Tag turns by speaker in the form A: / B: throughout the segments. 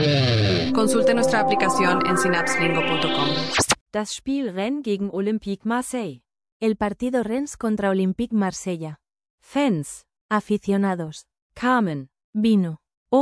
A: Consulte nuestra aplicación en synapselingo.com.
B: Das Spiel Rennes gegen Olympique Marseille.
C: El partido Rennes contra Olympique Marsella.
B: Fans,
C: Aficionados.
B: kamen,
C: Vino.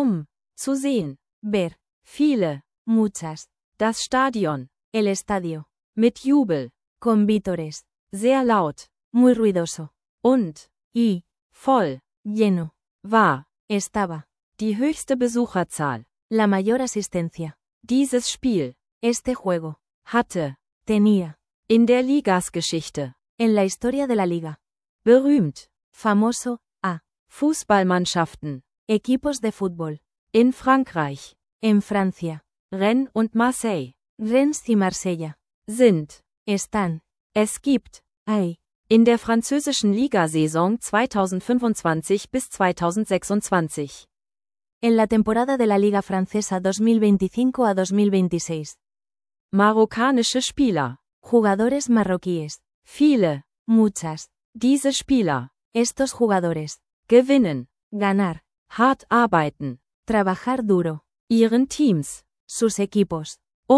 B: zu sehen,
C: Ver.
B: viele,
C: Muchas.
B: das Stadion,
C: El estadio.
B: mit Jubel,
C: Con vítores.
B: sehr laut,
C: Muy ruidoso.
B: und,
C: Y.
B: voll,
C: Lleno.
B: war,
C: Estaba.
B: die höchste Besucherzahl.
C: La mayor asistencia.
B: Dieses Spiel,
C: Este juego.
B: hatte,
C: Tenía.
B: in der Ligasgeschichte,
C: En la historia de la liga.
B: berühmt,
C: Famoso.
B: Fußballmannschaften,
C: Equipos de fútbol.
B: in Frankreich,
C: En Francia.
B: Rennes und Marseille,
C: Rennes y Marsella.
B: sind,
C: Están.
B: es gibt,
C: Hay.
B: in der französischen Ligasaison 2025 bis 2026.
C: En la temporada de la Liga Francesa 2025 a 2026.
B: Marokkanische Spieler,
C: Jugadores marroquíes.
B: viele,
C: Muchas.
B: diese Spieler,
C: Estos jugadores.
B: gewinnen,
C: Ganar.
B: hart arbeiten,
C: Trabajar duro.
B: ihren Teams,
C: Sus equipos.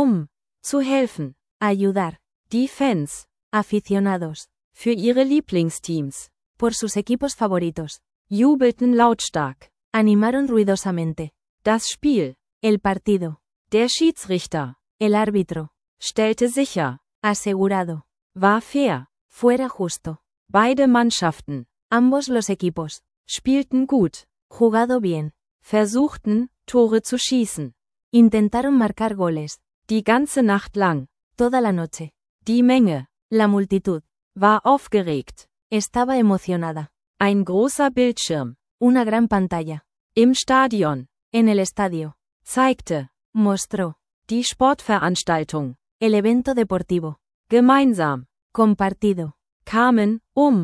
B: zu helfen,
C: Ayudar.
B: die Fans,
C: Aficionados.
B: für ihre Lieblingsteams,
C: Por sus equipos favoritos.
B: jubelten lautstark.
C: Animaron ruidosamente.
B: Das Spiel,
C: El partido.
B: der Schiedsrichter,
C: El árbitro.
B: stellte sicher,
C: Asegurado.
B: war fair,
C: Fuera justo.
B: beide Mannschaften,
C: Ambos los equipos.
B: spielten gut,
C: Jugado bien.
B: versuchten, Tore zu schießen,
C: Intentaron marcar goles.
B: die ganze Nacht lang,
C: Toda la noche.
B: die Menge,
C: La multitud.
B: war aufgeregt,
C: Estaba emocionada.
B: ein großer Bildschirm,
C: Una gran pantalla.
B: im Stadion,
C: En el estadio.
B: zeigte,
C: Mostró.
B: die Sportveranstaltung,
C: El evento deportivo.
B: gemeinsam,
C: Compartido.
B: kamen,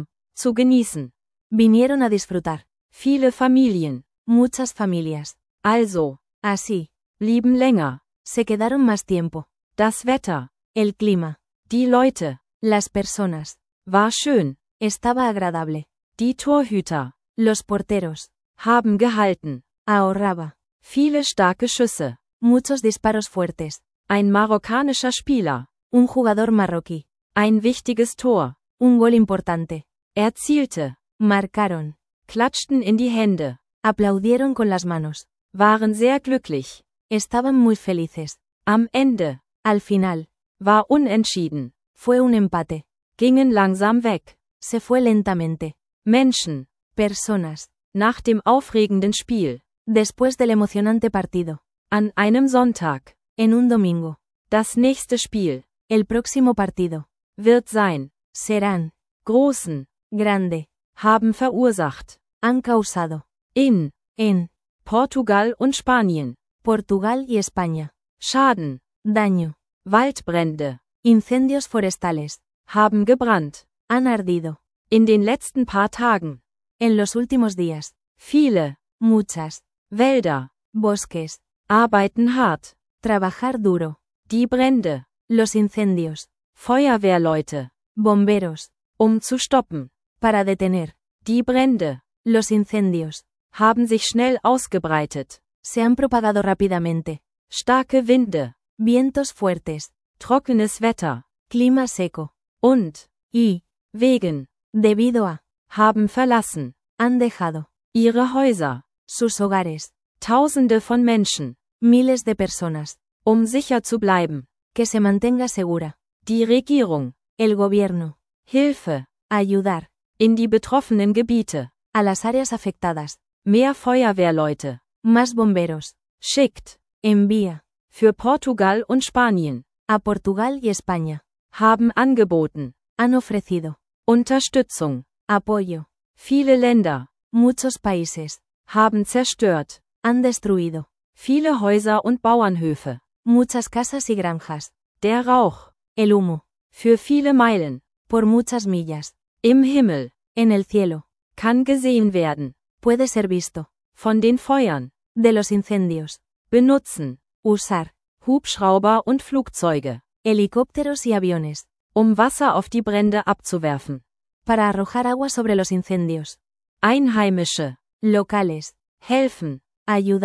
B: zu genießen,
C: Vinieron a disfrutar.
B: viele Familien,
C: Muchas familias.
B: also,
C: Así.
B: blieben länger,
C: Se quedaron más tiempo.
B: das Wetter,
C: El clima.
B: die Leute,
C: Las personas.
B: war schön,
C: Estaba agradable.
B: die Torhüter,
C: Los porteros.
B: haben gehalten,
C: Ahorraba.
B: viele starke Schüsse,
C: Muchos disparos fuertes.
B: ein marokkanischer Spieler,
C: Un jugador marroquí.
B: ein wichtiges Tor,
C: Un gol importante.
B: erzielte,
C: Marcaron.
B: klatschten in die Hände,
C: Aplaudieron con las manos.
B: waren sehr glücklich,
C: Estaban muy felices.
B: am Ende,
C: Al final.
B: war unentschieden,
C: Fue un empate.
B: gingen langsam weg,
C: Se fue lentamente.
B: Menschen,
C: Personas.
B: nach dem aufregenden Spiel,
C: Después del emocionante partido.
B: an einem Sonntag,
C: En un domingo.
B: das nächste Spiel,
C: El próximo partido.
B: wird sein,
C: Serán.
B: großen,
C: Grande.
B: haben verursacht,
C: Han causado.
B: in,
C: En.
B: Portugal und Spanien,
C: Portugal y España.
B: Schaden,
C: Daño.
B: Waldbrände,
C: Incendios forestales.
B: haben gebrannt,
C: Han ardido.
B: in den letzten paar Tagen,
C: En los últimos días.
B: viele,
C: Muchas.
B: Wälder,
C: Bosques.
B: arbeiten hart,
C: Trabajar duro.
B: die Brände,
C: Los incendios.
B: Feuerwehrleute,
C: Bomberos.
B: zu stoppen,
C: Para detener.
B: die Brände,
C: Los incendios.
B: haben sich schnell ausgebreitet,
C: Se han propagado rápidamente.
B: starke Winde,
C: Vientos fuertes.
B: trockenes Wetter,
C: Clima seco.
B: und,
C: Y.
B: wegen,
C: Debido a.
B: haben verlassen,
C: Han dejado.
B: ihre Häuser,
C: Sus hogares.
B: Tausende von Menschen,
C: Miles de personas.
B: sicher zu bleiben,
C: Que se mantenga segura.
B: die Regierung,
C: El gobierno.
B: Hilfe,
C: Ayudar.
B: in die betroffenen Gebiete,
C: A las áreas afectadas.
B: mehr Feuerwehrleute,
C: Más bomberos.
B: schickt,
C: Envía.
B: für Portugal und Spanien,
C: A Portugal y España.
B: haben angeboten,
C: Han ofrecido.
B: Unterstützung,
C: Apoyo.
B: viele Länder,
C: Muchos países.
B: haben zerstört,
C: Han destruido.
B: viele Häuser und Bauernhöfe,
C: Muchas casas y granjas.
B: der Rauch,
C: El humo.
B: für viele Meilen,
C: Por muchas millas.
B: im Himmel,
C: En el cielo.
B: kann gesehen werden,
C: Puede ser visto.
B: von den Feuern,
C: De los incendios.
B: benutzen,
C: Usar.
B: Hubschrauber und Flugzeuge,
C: Helicópteros y aviones.
B: Wasser auf die Brände abzuwerfen,
C: Para arrojar agua sobre los incendios.
B: Einheimische,
C: Locales.
B: helfen,
C: Ayudar.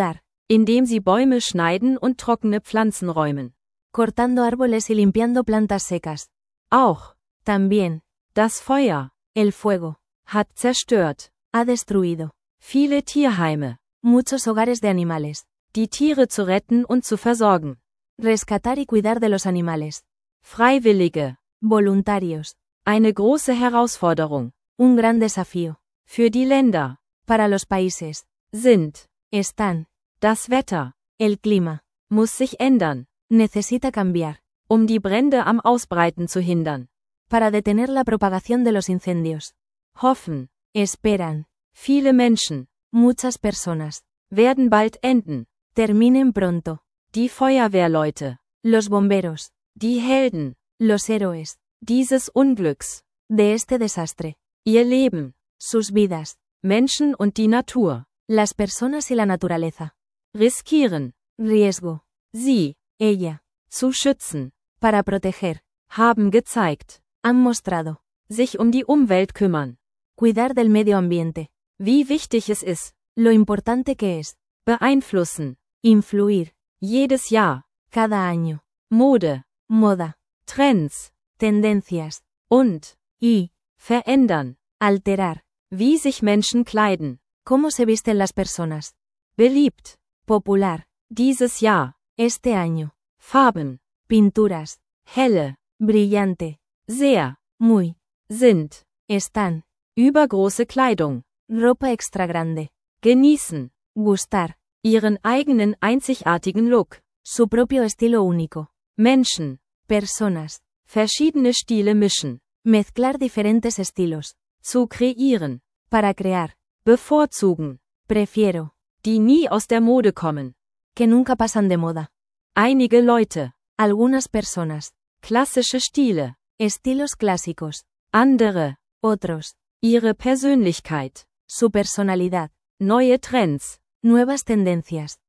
B: Indem sie Bäume schneiden und trockene Pflanzen räumen.
C: Cortando árboles y limpiando plantas secas.
B: Auch.
C: También.
B: Das Feuer.
C: El fuego.
B: Hat zerstört.
C: Ha destruido.
B: Viele Tierheime.
C: Muchos hogares de animales.
B: Die Tiere zu retten und zu versorgen.
C: Rescatar y cuidar de los animales.
B: Freiwillige.
C: Voluntarios.
B: Eine große Herausforderung.
C: Un gran desafío.
B: Für die Länder.
C: Para los países.
B: Sind.
C: Están.
B: Das Wetter.
C: El clima.
B: Muss sich ändern.
C: Necesita cambiar.
B: Die Brände am Ausbreiten zu hindern.
C: Para detener la propagación de los incendios.
B: Hoffen.
C: Esperan.
B: Viele Menschen.
C: Muchas personas.
B: Werden bald enden.
C: Terminen pronto.
B: Die Feuerwehrleute.
C: Los bomberos.
B: Die Helden.
C: Los héroes.
B: Dieses Unglücks.
C: De este desastre.
B: Ihr Leben.
C: Sus vidas.
B: Menschen und die Natur.
C: Las personas y la naturaleza.
B: Riskieren.
C: Riesgo.
B: Sie.
C: Ella.
B: Zu schützen.
C: Para proteger.
B: Haben gezeigt.
C: Han mostrado.
B: Sich die Umwelt kümmern.
C: Cuidar del medio ambiente.
B: Wie wichtig es ist.
C: Lo importante que es.
B: Beeinflussen.
C: Influir.
B: Jedes Jahr.
C: Cada año.
B: Mode.
C: Moda.
B: Trends.
C: Tendencias.
B: Und.
C: Y.
B: Verändern.
C: Alterar.
B: Wie sich Menschen kleiden.
C: Cómo se visten las personas.
B: Beliebt.
C: Popular.
B: Dieses Jahr.
C: Este año.
B: Farben.
C: Pinturas.
B: Helle.
C: Brillante.
B: Sehr.
C: Muy.
B: Sind.
C: Están.
B: Übergroße Kleidung.
C: Ropa extra grande.
B: Genießen.
C: Gustar.
B: Ihren eigenen einzigartigen Look.
C: Su propio estilo único.
B: Menschen.
C: Personas.
B: Verschiedene Stile mischen.
C: Mezclar diferentes estilos.
B: Zu kreieren.
C: Para crear.
B: Bevorzugen.
C: Prefiero.
B: Die nie aus der Mode kommen.
C: Que nunca pasan de moda.
B: Einige Leute.
C: Algunas personas.
B: Klassische Stile.
C: Estilos clásicos.
B: Andere.
C: Otros.
B: Ihre Persönlichkeit.
C: Su personalidad.
B: Neue Trends.
C: Nuevas tendencias.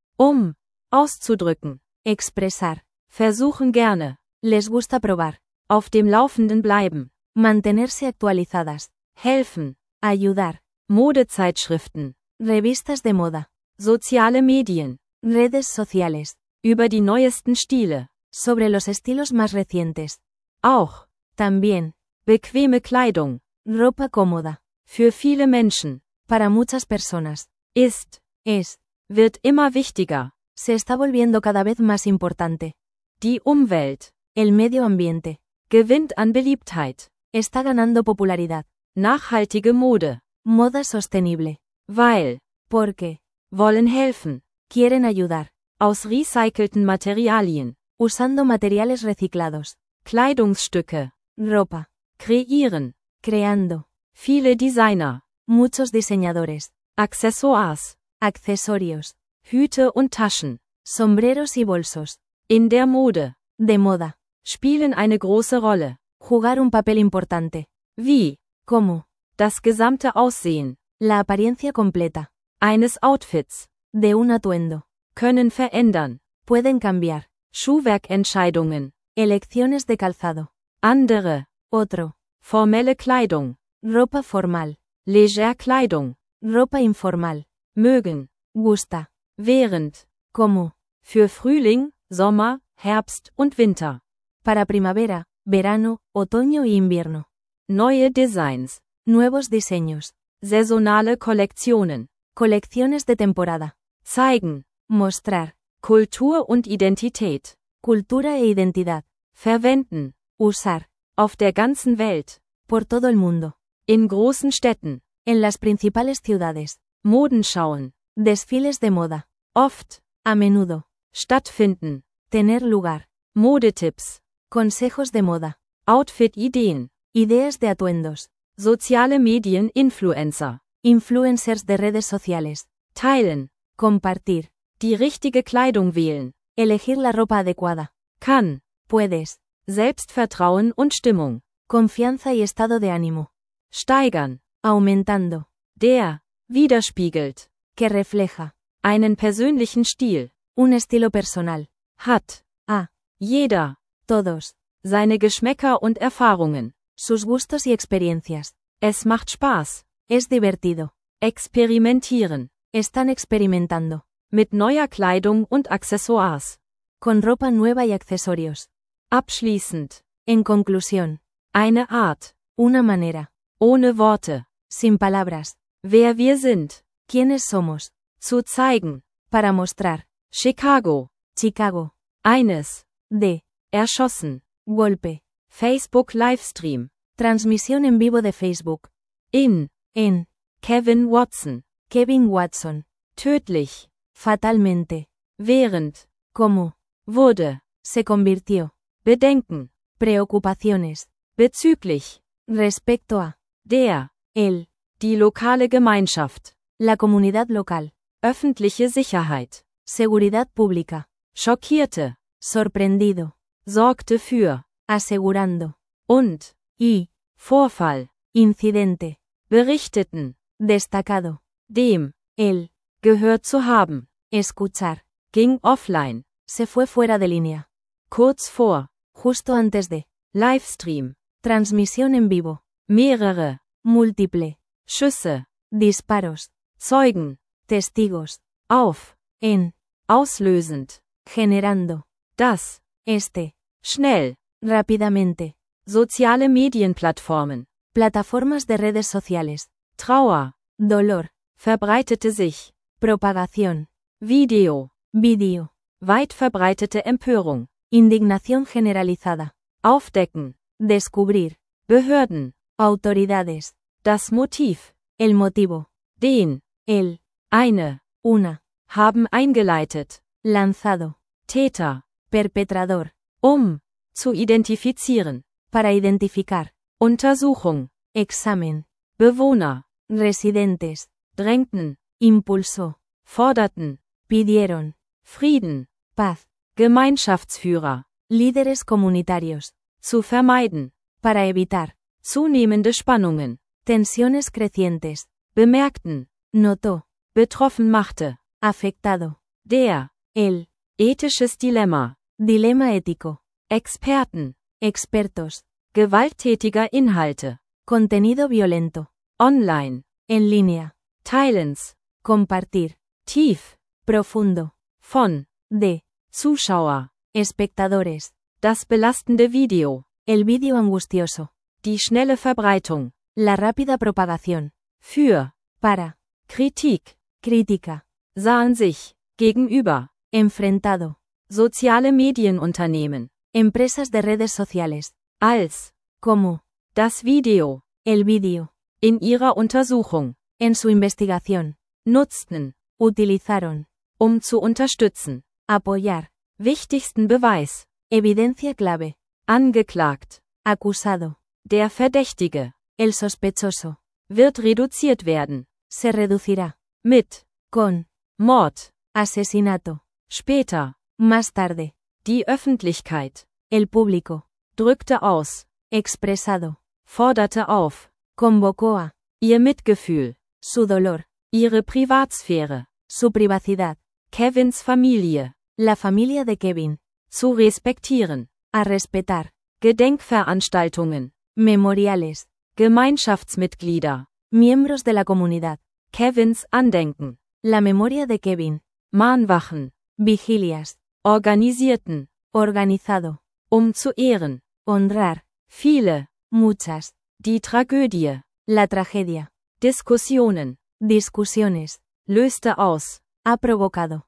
B: Auszudrücken.
C: Expresar.
B: Versuchen gerne.
C: Les gusta probar.
B: Auf dem Laufenden bleiben.
C: Mantenerse actualizadas.
B: Helfen.
C: Ayudar.
B: Modezeitschriften.
C: Revistas de moda.
B: Soziale Medien.
C: Redes sociales.
B: Über die neuesten Stile.
C: Sobre los estilos más recientes.
B: Auch.
C: También.
B: Bequeme Kleidung.
C: Ropa cómoda.
B: Für viele Menschen.
C: Para muchas personas.
B: Ist.
C: Es.
B: Wird immer wichtiger.
C: Se está volviendo cada vez más importante.
B: Die Umwelt.
C: El medio ambiente.
B: Gewinnt an Beliebtheit.
C: Está ganando popularidad.
B: Nachhaltige Mode.
C: Moda sostenible.
B: Weil.
C: Porque.
B: Wollen helfen.
C: Quieren ayudar.
B: Aus recycelten Materialien.
C: Usando materiales reciclados.
B: Kleidungsstücke.
C: Ropa.
B: Kreieren.
C: Creando.
B: Viele Designer.
C: Muchos diseñadores.
B: Accessoires.
C: Accesorios.
B: Hüte und Taschen.
C: Sombreros y bolsos.
B: In der Mode.
C: De moda.
B: Spielen eine große Rolle.
C: Jugar un papel importante.
B: Wie.
C: ¿Cómo?
B: Das gesamte Aussehen.
C: La apariencia completa.
B: Eines Outfits.
C: De un atuendo.
B: Können verändern.
C: Pueden cambiar.
B: Schuhwerkentscheidungen.
C: Elecciones de calzado.
B: Andere.
C: Otro.
B: Formelle Kleidung.
C: Ropa formal.
B: Legerkleidung.
C: Ropa informal.
B: Mögen.
C: Gusta.
B: Während.
C: ¿Cómo?
B: Für Frühling, Sommer, Herbst und Winter.
C: Para primavera, verano, otoño y invierno.
B: Neue Designs.
C: Nuevos diseños.
B: Saisonale Kollektionen.
C: Colecciones de temporada.
B: Zeigen.
C: Mostrar.
B: Kultur und Identität.
C: Cultura e identidad.
B: Verwenden.
C: Usar.
B: Auf der ganzen Welt.
C: Por todo el mundo.
B: In großen Städten.
C: En las principales ciudades.
B: Modenschauen.
C: Desfiles de moda.
B: Oft.
C: A menudo.
B: Stattfinden.
C: Tener lugar.
B: Modetipps.
C: Consejos de moda.
B: Outfit-Ideen.
C: Ideas de atuendos.
B: Soziale Medien Influencer.
C: Influencers de redes sociales.
B: Teilen.
C: Compartir.
B: Die richtige Kleidung wählen.
C: Elegir la ropa adecuada.
B: Kann.
C: Puedes.
B: Selbstvertrauen und Stimmung.
C: Confianza y estado de ánimo.
B: Steigern.
C: Aumentando.
B: Der. Widerspiegelt.
C: Que refleja.
B: Einen persönlichen Stil.
C: Un estilo personal.
B: Hat.
C: A.
B: Jeder.
C: Todos.
B: Seine Geschmäcker und Erfahrungen.
C: Sus gustos y experiencias.
B: Es macht Spaß.
C: Es divertido.
B: Experimentieren.
C: Están experimentando.
B: Mit neuer Kleidung und Accessoires.
C: Con ropa nueva y accesorios.
B: Abschließend.
C: En conclusión.
B: Eine Art.
C: Una manera.
B: Ohne Worte.
C: Sin palabras.
B: Wer wir sind.
C: ¿Quiénes somos?
B: Zu zeigen.
C: Para mostrar.
B: Chicago.
C: Chicago.
B: Eines.
C: De.
B: Erschossen.
C: Golpe.
B: Facebook Livestream.
C: Transmisión en vivo de Facebook.
B: In.
C: En.
B: Kevin Watson.
C: Kevin Watson.
B: Tödlich.
C: Fatalmente.
B: Während.
C: ¿Cómo?
B: Wurde.
C: Se convirtió.
B: Bedenken.
C: Preocupaciones.
B: Bezüglich.
C: Respecto a.
B: Der.
C: El.
B: Die lokale Gemeinschaft.
C: La comunidad local.
B: Öffentliche Sicherheit.
C: Seguridad pública.
B: Schockierte.
C: Sorprendido.
B: Sorgte für.
C: Asegurando.
B: Und.
C: Y.
B: Vorfall.
C: Incidente.
B: Berichteten.
C: Destacado.
B: Dem.
C: El.
B: Gehört zu haben.
C: Escuchar.
B: Ging offline.
C: Se fue fuera de línea.
B: Kurz vor.
C: Justo antes de.
B: Livestream.
C: Transmisión en vivo.
B: Mehrere.
C: Múltiple.
B: Schüsse.
C: Disparos.
B: Zeugen.
C: Testigos.
B: Auf.
C: En.
B: Auslösend.
C: Generando.
B: Das.
C: Este.
B: Schnell.
C: Rápidamente.
B: Soziale Medienplattformen.
C: Plataformas de redes sociales.
B: Trauer.
C: Dolor.
B: Verbreitete sich.
C: Propagación.
B: Video.
C: Vídeo.
B: Weit verbreitete Empörung.
C: Indignación generalizada.
B: Aufdecken.
C: Descubrir.
B: Behörden.
C: Autoridades.
B: Das Motiv.
C: El motivo.
B: Den.
C: El.
B: Eine.
C: Una.
B: Haben eingeleitet.
C: Lanzado.
B: Täter.
C: Perpetrador.
B: Zu identifizieren.
C: Para identificar.
B: Untersuchung.
C: Examen.
B: Bewohner.
C: Residentes.
B: Drängten.
C: Impulsó.
B: Forderten.
C: Pidieron.
B: Frieden.
C: Paz.
B: Gemeinschaftsführer.
C: Líderes comunitarios.
B: Zu vermeiden.
C: Para evitar.
B: Zunehmende Spannungen.
C: Tensiones crecientes.
B: Bemerkten.
C: Notó.
B: Betroffen machte.
C: Afectado.
B: Der.
C: El.
B: Ethisches Dilemma.
C: Dilema ético.
B: Experten.
C: Expertos.
B: Gewalttätiger Inhalte.
C: Contenido violento.
B: Online.
C: En línea.
B: Teilens.
C: Compartir.
B: Tief.
C: Profundo.
B: Von.
C: De.
B: Zuschauer.
C: Espectadores.
B: Das belastende Video.
C: El vídeo angustioso.
B: Die schnelle Verbreitung.
C: La rápida propagación.
B: Für.
C: Para.
B: Kritik.
C: Crítica.
B: Sahen sich. Gegenüber.
C: Enfrentado.
B: Soziale Medienunternehmen.
C: Empresas de redes sociales.
B: Als.
C: Como.
B: Das Video.
C: El vídeo.
B: In ihrer Untersuchung.
C: En su investigación.
B: Nutzten.
C: Utilizaron.
B: Zu unterstützen.
C: Apoyar.
B: Wichtigsten Beweis.
C: Evidencia clave.
B: Angeklagt.
C: Acusado.
B: Der Verdächtige.
C: El sospechoso.
B: Wird reduziert werden.
C: Se reducirá.
B: Mit.
C: Con.
B: Mord.
C: Asesinato.
B: Später.
C: Más tarde.
B: Die Öffentlichkeit.
C: El público.
B: Drückte aus.
C: Expresado.
B: Forderte auf.
C: Convocó a.
B: Ihr Mitgefühl.
C: Su dolor.
B: Ihre Privatsphäre.
C: Su privacidad.
B: Kevins Familie.
C: La familia de Kevin.
B: Zu respektieren.
C: A respetar.
B: Gedenkveranstaltungen.
C: Memoriales.
B: Gemeinschaftsmitglieder.
C: Miembros de la comunidad.
B: Kevins Andenken.
C: La memoria de Kevin.
B: Mahnwachen.
C: Vigilias.
B: Organisierten.
C: Organizado.
B: Zu ehren.
C: Honrar.
B: Viele.
C: Muchas.
B: Die Tragödie.
C: La tragedia.
B: Diskussionen.
C: Discusiones.
B: Löste aus.
C: Ha provocado.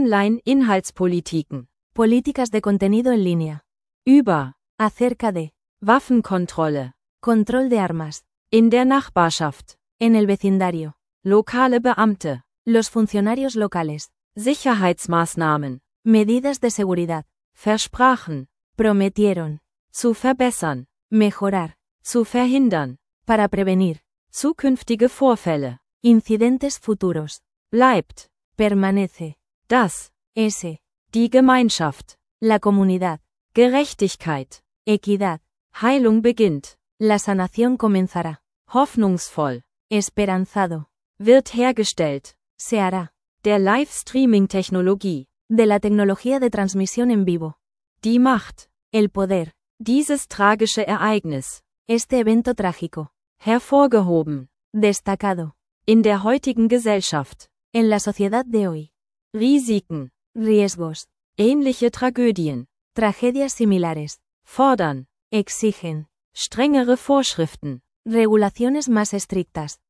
B: Online-Inhaltspolitiken.
C: Políticas de contenido en línea.
B: Über.
C: Acerca de.
B: Waffenkontrolle.
C: Control de armas.
B: In der Nachbarschaft.
C: En el vecindario.
B: Lokale Beamte.
C: Los funcionarios locales.
B: Sicherheitsmaßnahmen.
C: Medidas de seguridad.
B: Versprachen.
C: Prometieron.
B: Zu verbessern.
C: Mejorar.
B: Zu verhindern.
C: Para prevenir.
B: Zukünftige Vorfälle.
C: Incidentes futuros.
B: Bleibt.
C: Permanece.
B: Das.
C: Ese.
B: Die Gemeinschaft.
C: La comunidad.
B: Gerechtigkeit.
C: Equidad.
B: Heilung beginnt.
C: La sanación comenzará.
B: Hoffnungsvoll.
C: Esperanzado.
B: Wird hergestellt.
C: Se hará.
B: Der Live-Streaming-Technologie.
C: De la tecnología de transmisión en vivo.
B: Die Macht.
C: El poder.
B: Dieses tragische Ereignis.
C: Este evento trágico.
B: Hervorgehoben.
C: Destacado.
B: In der heutigen Gesellschaft.
C: En la sociedad de hoy.
B: Risiken,
C: riesgos,
B: ähnliche Tragödien,
C: tragedias similares,
B: fordern,
C: exigen,
B: strengere Vorschriften,
C: regulaciones más estrictas,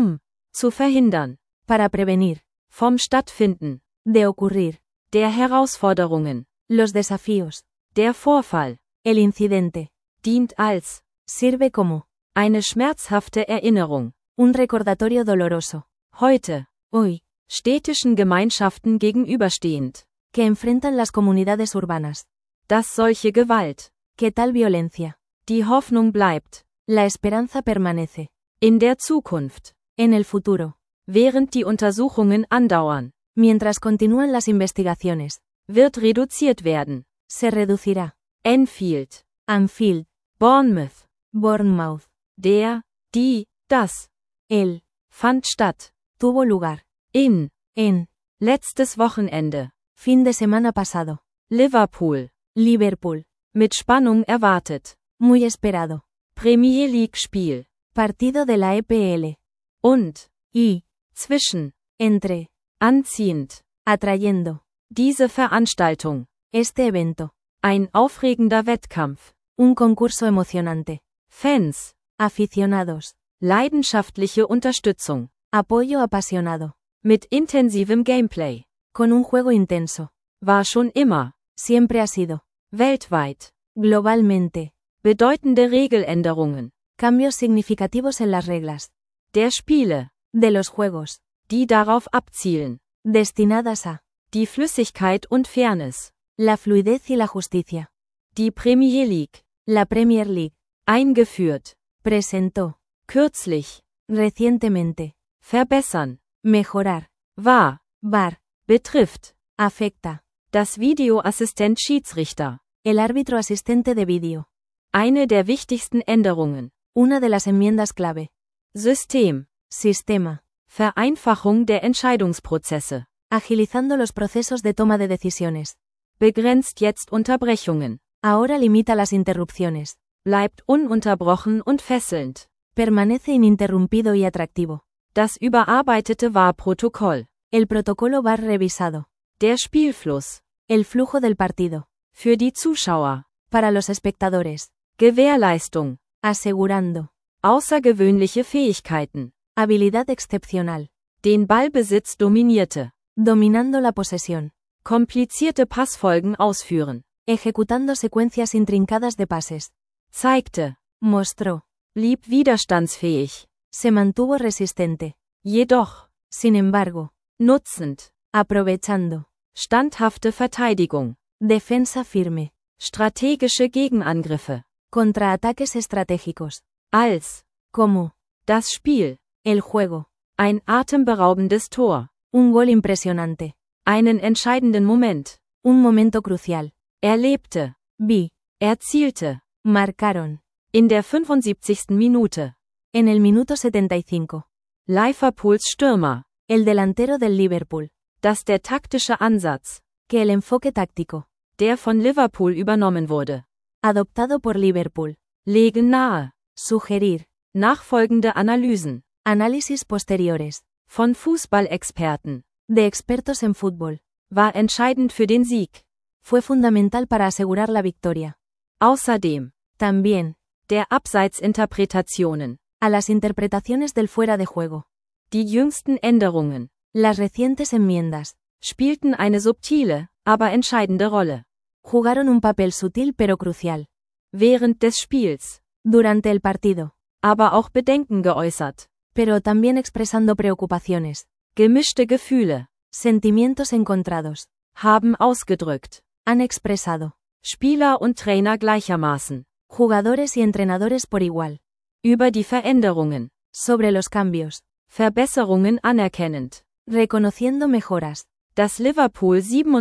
B: zu verhindern,
C: para prevenir,
B: vom Stattfinden,
C: de ocurrir,
B: der Herausforderungen,
C: los desafíos,
B: der Vorfall,
C: el incidente,
B: dient als,
C: sirve como,
B: eine schmerzhafte Erinnerung,
C: un recordatorio doloroso,
B: heute,
C: hoy,
B: städtischen Gemeinschaften gegenüberstehend,
C: que enfrentan las comunidades urbanas,
B: dass solche Gewalt,
C: que tal violencia,
B: die Hoffnung bleibt,
C: la esperanza permanece,
B: in der Zukunft,
C: en el futuro,
B: während die Untersuchungen andauern,
C: mientras continúan las investigaciones,
B: wird reduziert werden,
C: se reducirá,
B: Enfield,
C: Anfield,
B: Bournemouth,
C: Bournemouth,
B: der, die, das,
C: el,
B: fand statt,
C: tuvo lugar,
B: in,
C: en,
B: letztes Wochenende,
C: fin de semana pasado,
B: Liverpool,
C: Liverpool,
B: mit Spannung erwartet,
C: muy esperado,
B: Premier League Spiel,
C: partido de la EPL,
B: und,
C: y,
B: zwischen,
C: entre,
B: anziehend,
C: atrayendo,
B: diese Veranstaltung,
C: este evento,
B: ein aufregender Wettkampf,
C: un concurso emocionante,
B: Fans,
C: aficionados,
B: leidenschaftliche Unterstützung,
C: apoyo apasionado,
B: mit intensivem Gameplay,
C: con un juego intenso,
B: war schon immer,
C: siempre ha sido,
B: weltweit,
C: globalmente,
B: bedeutende Regeländerungen,
C: cambios significativos en las reglas,
B: der Spiele,
C: de los juegos,
B: die darauf abzielen,
C: destinadas a,
B: die Flüssigkeit und Fairness,
C: la fluidez y la justicia,
B: die Premier League,
C: la Premier League,
B: eingeführt,
C: presentó,
B: kürzlich,
C: recientemente,
B: verbessern,
C: mejorar,
B: war,
C: VAR,
B: betrifft,
C: afecta,
B: das Videoassistent Schiedsrichter,
C: el árbitro asistente de vídeo,
B: eine der wichtigsten Änderungen,
C: una de las enmiendas clave,
B: System,
C: sistema,
B: Vereinfachung der Entscheidungsprozesse,
C: agilizando los procesos de toma de decisiones,
B: begrenzt jetzt Unterbrechungen,
C: ahora limita las interrupciones,
B: bleibt ununterbrochen und fesselnd,
C: permanece ininterrumpido y atractivo,
B: das überarbeitete VAR-Protokoll,
C: el protocolo VAR revisado,
B: der Spielfluss,
C: el flujo del partido,
B: für die Zuschauer,
C: para los espectadores,
B: Gewährleistung,
C: asegurando,
B: außergewöhnliche Fähigkeiten,
C: habilidad excepcional,
B: den Ballbesitz dominierte,
C: dominando la posesión,
B: komplizierte Passfolgen ausführen,
C: ejecutando secuencias intrincadas de pases,
B: zeigte,
C: mostró,
B: blieb widerstandsfähig,
C: se mantuvo resistente,
B: jedoch,
C: sin embargo,
B: nutzend,
C: aprovechando,
B: standhafte Verteidigung,
C: defensa firme,
B: strategische Gegenangriffe,
C: contraataques estratégicos,
B: als,
C: como,
B: das Spiel,
C: el juego,
B: ein atemberaubendes Tor,
C: un gol impresionante,
B: einen entscheidenden Moment,
C: un momento crucial,
B: erlebte,
C: vi,
B: erzielte,
C: marcaron,
B: in der 75. Minute,
C: en el minuto 75,
B: Liverpools Stürmer,
C: el delantero del Liverpool,
B: dass der taktische Ansatz,
C: que el enfoque táctico,
B: der von Liverpool übernommen wurde,
C: adoptado por Liverpool,
B: legen nahe,
C: sugerir,
B: nachfolgende Analysen,
C: análisis posteriores,
B: von Fußballexperten,
C: de expertos en fútbol,
B: war entscheidend für den Sieg,
C: fue fundamental para asegurar la victoria.
B: Außerdem,
C: También,
B: der Abseitsinterpretationen,
C: a las interpretaciones del fuera de juego,
B: die jüngsten Änderungen,
C: las recientes enmiendas,
B: spielten eine subtile, aber entscheidende Rolle,
C: jugaron un papel sutil pero crucial,
B: während des Spiels,
C: durante el partido,
B: aber auch Bedenken geäußert,
C: pero también expresando preocupaciones,
B: gemischte Gefühle,
C: sentimientos encontrados,
B: haben ausgedrückt,
C: han expresado,
B: Spieler und Trainer gleichermaßen,
C: jugadores y entrenadores por igual,
B: über die Veränderungen,
C: sobre los cambios,
B: Verbesserungen anerkennend,
C: reconociendo mejoras,
B: dass Liverpool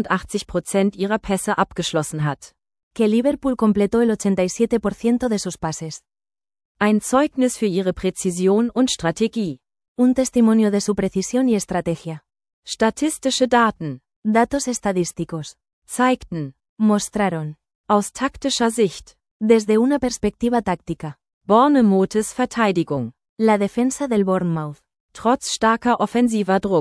B: 87% ihrer Pässe abgeschlossen hat,
C: que Liverpool completó el 87% de sus pases,
B: ein Zeugnis für ihre Präzision und Strategie,
C: un testimonio de su precisión y estrategia,
B: statistische Daten,
C: datos estadísticos,
B: zeigten,
C: mostraron,
B: aus taktischer Sicht,
C: desde una perspectiva táctica,
B: Bournemouths Verteidigung,
C: la defensa del Bournemouth,
B: trotz starker offensiver Druck,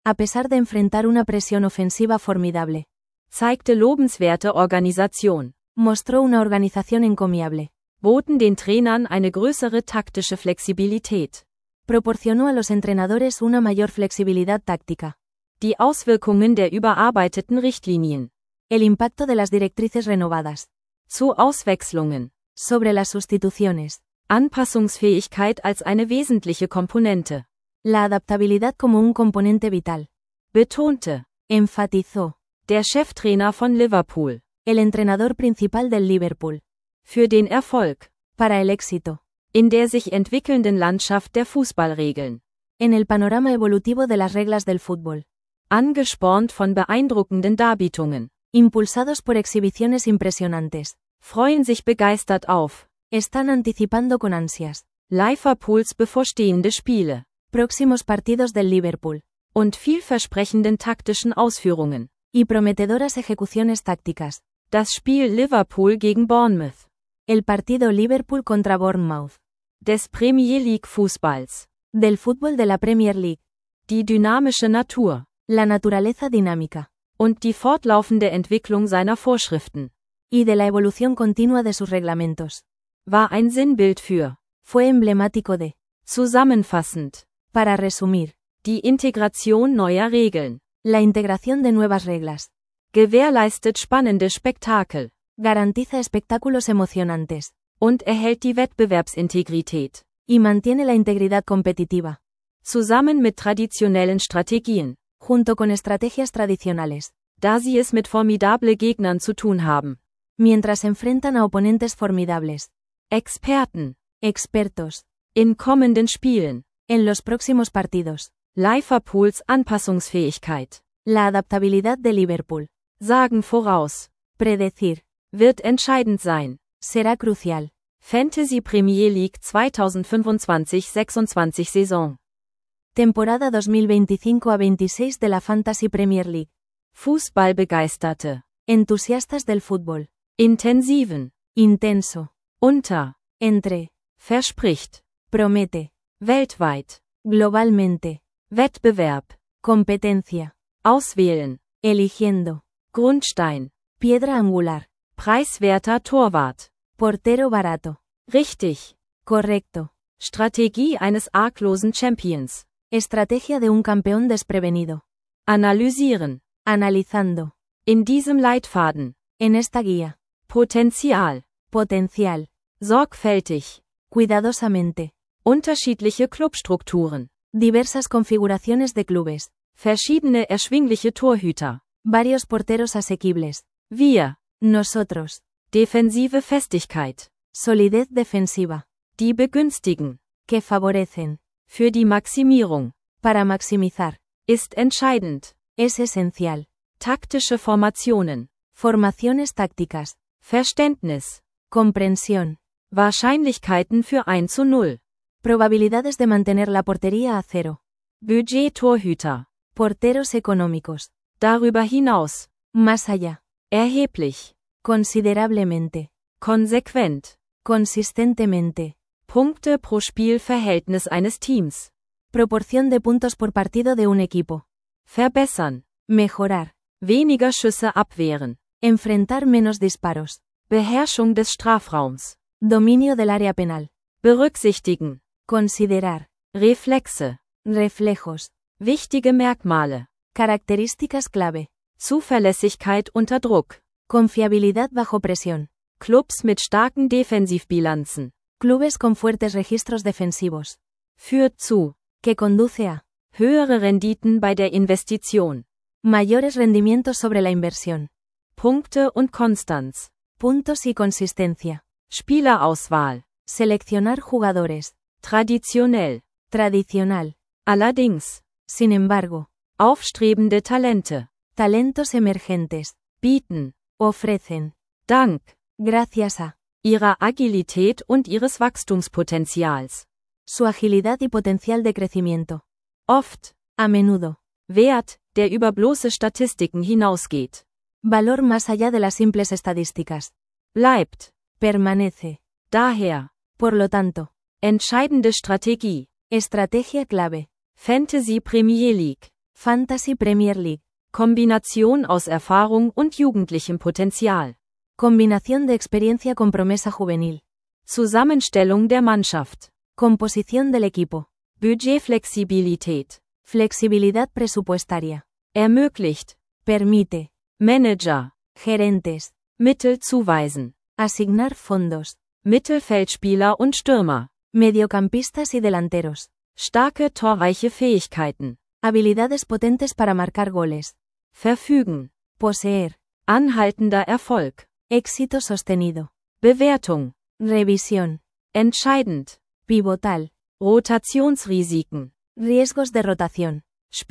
C: A pesar de enfrentar una presión ofensiva formidable.
B: Zeigte lobenswerte Organisation.
C: Mostró una organización encomiable.
B: Boten den Trainern eine größere taktische Flexibilität.
C: Proporcionó a los entrenadores una mayor flexibilidad táctica.
B: Die Auswirkungen der überarbeiteten Richtlinien.
C: El impacto de las directrices renovadas.
B: Zu Auswechslungen.
C: Sobre las sustituciones.
B: Anpassungsfähigkeit als eine wesentliche Komponente.
C: La adaptabilidad como un componente vital.
B: Betonte.
C: Enfatizó.
B: Der Cheftrainer von Liverpool.
C: El entrenador principal del Liverpool.
B: Für den Erfolg.
C: Para el éxito.
B: In der sich entwickelnden Landschaft der Fußballregeln.
C: En el panorama evolutivo de las reglas del fútbol.
B: Angespornt von beeindruckenden Darbietungen.
C: Impulsados por exhibiciones impresionantes.
B: Freuen sich begeistert auf.
C: Están anticipando con ansias.
B: Liverpools bevorstehende Spiele.
C: Próximos partidos del Liverpool.
B: Und vielversprechenden taktischen Ausführungen.
C: Y prometedoras ejecuciones tácticas.
B: Das Spiel Liverpool gegen Bournemouth.
C: El partido Liverpool contra Bournemouth.
B: Des Premier League Fußballs.
C: Del fútbol de la Premier League.
B: Die dynamische Natur.
C: La naturaleza dinámica.
B: Und die fortlaufende Entwicklung seiner Vorschriften.
C: Y de la evolución continua de sus reglamentos.
B: War ein Sinnbild für.
C: Fue emblemático de.
B: Zusammenfassend.
C: Para resumir.
B: Die Integration neuer Regeln.
C: La integración de nuevas reglas.
B: Gewährleistet spannende Spektakel.
C: Garantiza espectáculos emocionantes.
B: Und erhält die Wettbewerbsintegrität.
C: Y mantiene la integridad competitiva.
B: Zusammen mit traditionellen Strategien.
C: Junto con estrategias tradicionales.
B: Da sie es mit formidable Gegnern zu tun haben.
C: Mientras se enfrentan a oponentes formidables.
B: Experten.
C: Expertos.
B: In kommenden Spielen.
C: En los próximos partidos.
B: Liverpools Anpassungsfähigkeit.
C: La adaptabilidad de Liverpool.
B: Sagen voraus.
C: Predecir.
B: Wird entscheidend sein.
C: Será crucial.
B: Fantasy Premier League 2025-26 Saison.
C: Temporada 2025-26 de la Fantasy Premier League.
B: Fußballbegeisterte.
C: Entusiastas del fútbol.
B: Intensiven.
C: Intenso.
B: Unter.
C: Entre.
B: Verspricht.
C: Promete.
B: Weltweit.
C: Globalmente.
B: Wettbewerb.
C: Competencia.
B: Auswählen.
C: Eligiendo.
B: Grundstein.
C: Piedra angular.
B: Preiswerter Torwart.
C: Portero barato.
B: Richtig.
C: Correcto.
B: Strategie eines arglosen Champions.
C: Estrategia de un campeón desprevenido.
B: Analysieren.
C: Analizando.
B: In diesem Leitfaden.
C: En esta guía.
B: Potenzial.
C: Potencial.
B: Sorgfältig.
C: Cuidadosamente.
B: Unterschiedliche Clubstrukturen.
C: Diversas configuraciones de clubes.
B: Verschiedene erschwingliche Torhüter.
C: Varios porteros asequibles.
B: Wir.
C: Nosotros.
B: Defensive Festigkeit.
C: Solidez defensiva.
B: Die begünstigen.
C: Que favorecen.
B: Für die Maximierung.
C: Para maximizar.
B: Ist entscheidend.
C: Es esencial.
B: Taktische Formationen.
C: Formaciones tácticas.
B: Verständnis.
C: Comprensión.
B: Wahrscheinlichkeiten für 1:0.
C: Probabilidades de mantener la portería a cero.
B: Budget-Torhüter.
C: Porteros económicos.
B: Darüber hinaus.
C: Más allá.
B: Erheblich.
C: Considerablemente.
B: Konsequent.
C: Consistentemente.
B: Punkte pro Spielverhältnis eines Teams.
C: Proporción de puntos por partido de un equipo.
B: Verbessern.
C: Mejorar.
B: Weniger Schüsse abwehren.
C: Enfrentar menos disparos.
B: Beherrschung des Strafraums.
C: Dominio del área penal.
B: Berücksichtigen.
C: Considerar.
B: Reflexe.
C: Reflejos.
B: Wichtige Merkmale.
C: Características clave.
B: Zuverlässigkeit unter Druck.
C: Confiabilidad bajo presión.
B: Clubs mit starken Defensivbilanzen.
C: Clubes con fuertes registros defensivos.
B: Führt zu.
C: Que conduce a.
B: Höhere Renditen bei der Investition.
C: Mayores rendimientos sobre la inversión.
B: Punkte und Konstanz.
C: Puntos y consistencia.
B: Spielerauswahl.
C: Seleccionar jugadores.
B: Traditionell.
C: Tradicional.
B: Allerdings.
C: Sin embargo.
B: Aufstrebende Talente.
C: Talentos emergentes.
B: Bieten.
C: Ofrecen.
B: Dank.
C: Gracias a.
B: Ihrer Agilität und ihres Wachstumspotenzials.
C: Su agilidad y potencial de crecimiento.
B: Oft.
C: A menudo.
B: Wert, der über bloße Statistiken hinausgeht.
C: Valor más allá de las simples estadísticas.
B: Bleibt.
C: Permanece.
B: Daher.
C: Por lo tanto.
B: Entscheidende Strategie.
C: Estrategia clave.
B: Fantasy Premier League.
C: Fantasy Premier League.
B: Kombination aus Erfahrung und jugendlichem Potenzial.
C: Combinación de experiencia con promesa juvenil.
B: Zusammenstellung der Mannschaft.
C: Composición del equipo.
B: Budgetflexibilität.
C: Flexibilidad presupuestaria.
B: Ermöglicht.
C: Permite.
B: Manager.
C: Gerentes.
B: Mittel zuweisen.
C: Asignar fondos.
B: Mittelfeldspieler und Stürmer.
C: Mediocampistas y delanteros.
B: Starke torreiche Fähigkeiten.
C: Habilidades potentes para marcar goles.
B: Verfügen.
C: Poseer.
B: Anhaltender Erfolg.
C: Éxito sostenido.
B: Bewertung.
C: Revisión.
B: Entscheidend.
C: Pivotal.
B: Rotationsrisiken.
C: Riesgos de rotación.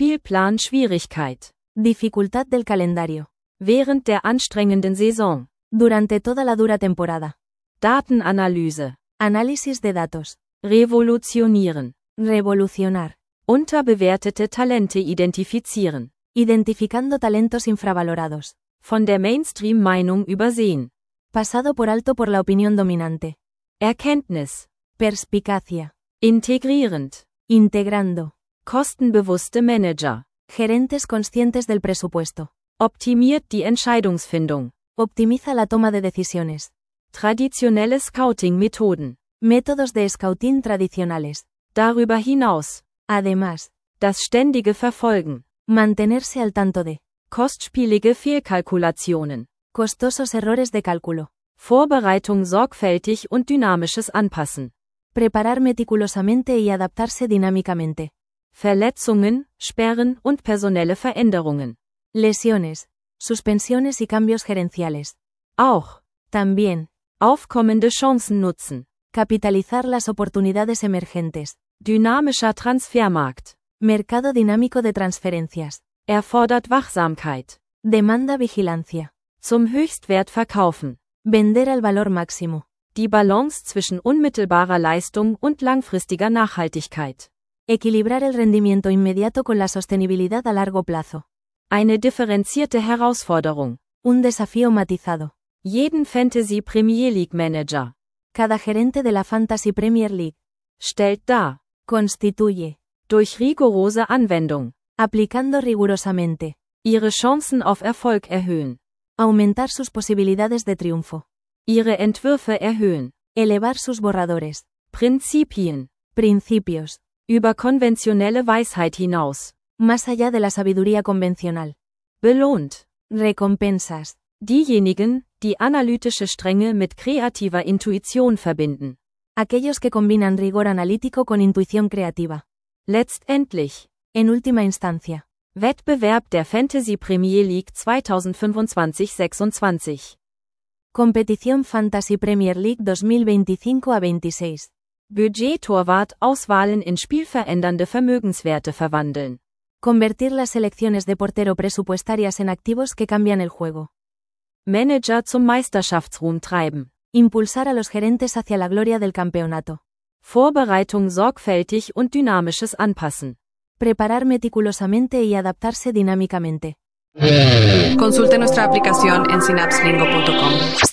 B: Spielplan-Schwierigkeit.
C: Dificultad del calendario.
B: Während der anstrengenden Saison.
C: Durante toda la dura temporada.
B: Datenanalyse.
C: Análisis de datos.
B: Revolutionieren.
C: Revolucionar.
B: Unterbewertete Talente identifizieren.
C: Identificando talentos infravalorados.
B: Von der Mainstream-Meinung übersehen.
C: Pasado por alto por la opinión dominante.
B: Erkenntnis.
C: Perspicacia.
B: Integrierend.
C: Integrando.
B: Kostenbewusste Manager.
C: Gerentes conscientes del presupuesto.
B: Optimiert die Entscheidungsfindung.
C: Optimiza la toma de decisiones.
B: Traditionelle Scouting-Methoden.
C: Métodos de scouting tradicionales.
B: Darüber hinaus.
C: Además.
B: Das ständige Verfolgen.
C: Mantenerse al tanto de.
B: Kostspielige Fehlkalkulationen.
C: Costosos errores de cálculo.
B: Vorbereitung sorgfältig und dynamisches Anpassen.
C: Preparar meticulosamente y adaptarse dinámicamente.
B: Verletzungen, Sperren und personelle Veränderungen.
C: Lesiones. Suspensiones y cambios gerenciales.
B: Auch.
C: También.
B: Aufkommende Chancen nutzen.
C: Capitalizar las oportunidades emergentes.
B: Dynamischer Transfermarkt.
C: Mercado dinámico de transferencias.
B: Erfordert Wachsamkeit.
C: Demanda vigilancia.
B: Zum Höchstwert verkaufen.
C: Vender al valor máximo.
B: Die Balance zwischen unmittelbarer Leistung und langfristiger Nachhaltigkeit.
C: Equilibrar el rendimiento inmediato con la sostenibilidad a largo plazo.
B: Eine differenzierte Herausforderung.
C: Un desafío matizado.
B: Jeden Fantasy Premier League Manager.
C: Cada gerente de la Fantasy Premier League.
B: Stellt dar.
C: Constituye.
B: Durch rigorose Anwendung.
C: Aplicando rigurosamente.
B: Ihre Chancen auf Erfolg erhöhen.
C: Aumentar sus posibilidades de triunfo.
B: Ihre Entwürfe erhöhen.
C: Elevar sus borradores.
B: Prinzipien.
C: Principios.
B: Über konventionelle Weisheit hinaus.
C: Más allá de la sabiduría convencional.
B: Belohnt.
C: Recompensas.
B: Diejenigen, die analytische Strenge mit kreativer Intuition verbinden.
C: Aquellos que combinan rigor analítico con intuición creativa.
B: Letztendlich.
C: En última instancia.
B: Wettbewerb der Fantasy Premier League 2025-26.
C: Competición Fantasy Premier League 2025-26.
B: Budget-Torwart Auswahlen in spielverändernde Vermögenswerte verwandeln.
C: Convertir las selecciones de portero presupuestarias en activos que cambian el juego.
B: Manager zum Meisterschaftsruhm treiben.
C: Impulsar a los gerentes hacia la gloria del campeonato.
B: Vorbereitung sorgfältig und dynamisches Anpassen.
C: Preparar meticulosamente y adaptarse dinámicamente.
A: Consulte nuestra aplicación en synapselingo.com.